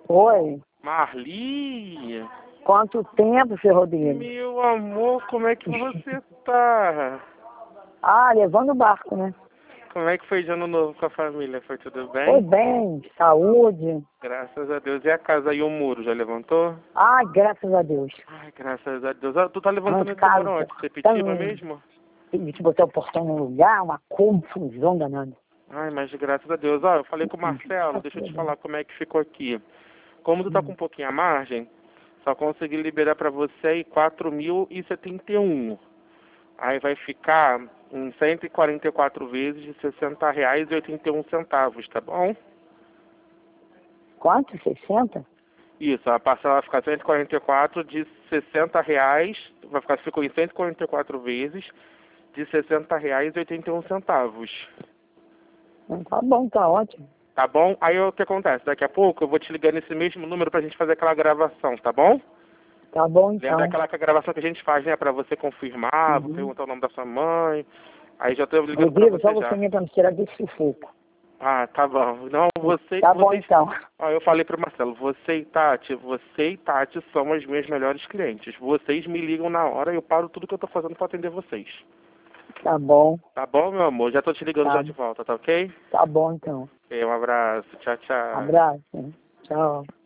Oi, Marli, quanto tempo, seu Rodrigo? meu amor, como é que você tá? Ah, levando o barco, né? Como é que foi de ano novo com a família? Foi tudo Foi bem? bem, saúde. Graças a Deus. E a casa e o muro, já levantou? Ah, graças a Deus. Ai, graças a Deus. Ah, tu tá levantando esse Arrancaram muro o onde? Sepetiba portão, mesmo? tive que botar o portão no lugar, uma confusão danada. Ai, mas graças a Deus. Ó, eu falei com o Marcelo, deixa eu te falar como é que ficou aqui. Como tu tá com um pouquinho a margem, só consegui liberar pra você aí 4.071. Aí vai ficar em 144 vezes de R$ 60,81, tá bom? Quanto? 60? Isso, a parcela vai ficar 144 de R$ 60, ficou em 144 vezes de R$ 60,81. Tá bom, tá ótimo. Tá bom? Aí o que acontece? Daqui a pouco eu vou te ligar nesse mesmo número pra gente fazer aquela gravação, tá bom? Tá bom, Lembra então. aquela gravação que a gente faz, né? Pra você confirmar, vou perguntar o nome da sua mãe. Aí já tô ligando pra Rodrigo, só você você já. me pra me tirar desse sufoco. Ah, tá bom. Não, Tá bom, vocês... então. Ó, eu falei pro Marcelo, você e Tati são as minhas melhores clientes. Vocês me ligam na hora e eu paro tudo que eu tô fazendo pra atender vocês. Tá bom. Tá bom, meu amor? Já tô te ligando Tá, já de volta, tá ok? tá bom, então. Ok, um abraço. Tchau, tchau. Abraço. Tchau.